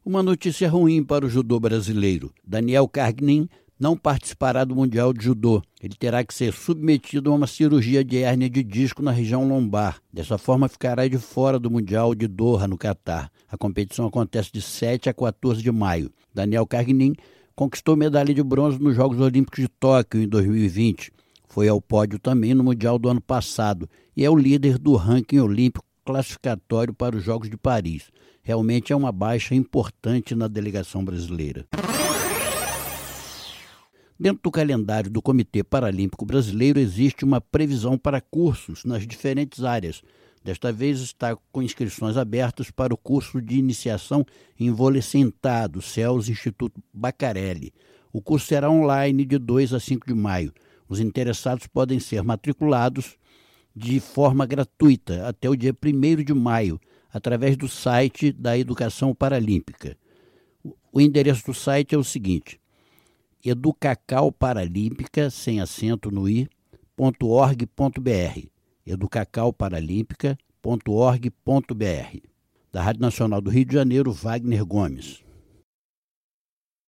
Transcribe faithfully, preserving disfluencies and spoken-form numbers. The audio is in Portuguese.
Uma notícia ruim para o judô brasileiro. Daniel Kargnin não participará do Mundial de Judô. Ele terá que ser submetido a uma cirurgia de hérnia de disco na região lombar. Dessa forma, ficará de fora do Mundial de Doha, no Catar. A competição acontece de sete a quatorze de maio. Daniel Kargnin conquistou medalha de bronze nos Jogos Olímpicos de Tóquio em dois mil e vinte. Foi ao pódio também no Mundial do ano passado e é o líder do ranking olímpico classificatório para os Jogos de Paris. Realmente é uma baixa importante na delegação brasileira. Dentro do calendário do Comitê Paralímpico Brasileiro existe uma previsão para cursos nas diferentes áreas. Desta vez está com inscrições abertas para o curso de iniciação em vôlei sentado, C E L S Instituto Bacarelli. O curso será online de dois a cinco de maio. Os interessados podem ser matriculados de forma gratuita até o dia primeiro de maio, através do site da Educação Paralímpica. O endereço do site é o seguinte: educacau paralímpica, sem acento no i, ponto org ponto br. educacau paralímpica ponto org ponto br. Da Rádio Nacional do Rio de Janeiro, Wagner Gomes.